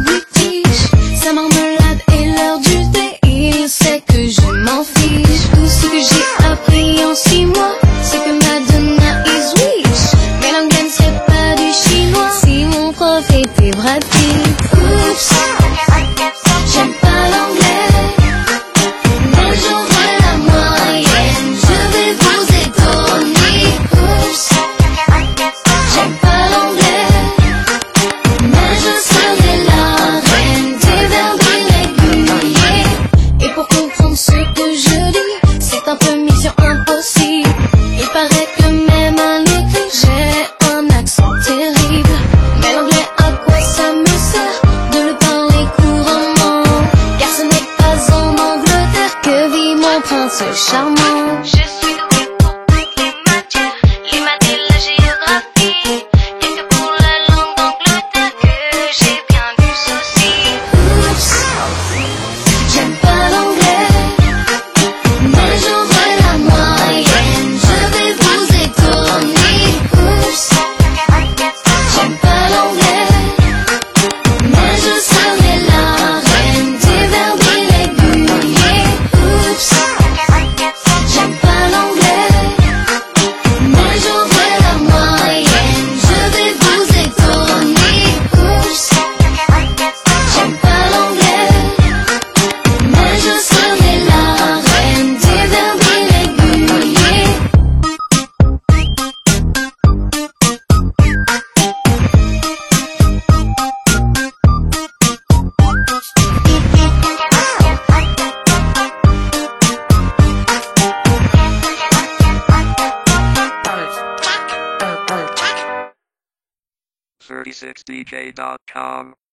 british. Sa marmelade et l'heure du thé, il sait que je m'en fiche. Tout ce que j'ai appris en 6 mois, c'est que Madonna is rich. Mais l'anglais ne serait pas du chinois si mon prof était Brad Pitt. Oups, j'aime pas l'anglais, mais j'aurai la moyenne, je vais vous étonner. Oups, j'aime pas l'anglais, mais je serai la reine des verbes irréguliers. Et pour comprendre ce que je dis, c'est un peu mission impossible. Il paraît que même à l'écrit, j'ai un accent terrible. Mais l'anglais, à quoi ça me sert de le parler couramment? Car ce n'est pas en Angleterre que vit mon prince charmant. Je suis douée pour toutes les matières, les maths et la géographie. Y'a que pour la langue d'Angleterre que j'ai bien du souci. Oups, j'aime pas l'anglais, mais j'aurai la moyenne, je vais vous étonner. Oups, j'aime pas l'anglais, mais je serai la reine des verbes irréguliers. Oups, j'aime pas l'anglais, mais j'aurai la moyenne, je vais vous étonner. Oups, j'aime pas l'anglais, mais je serai la reine des verbes irréguliers. .36dj.com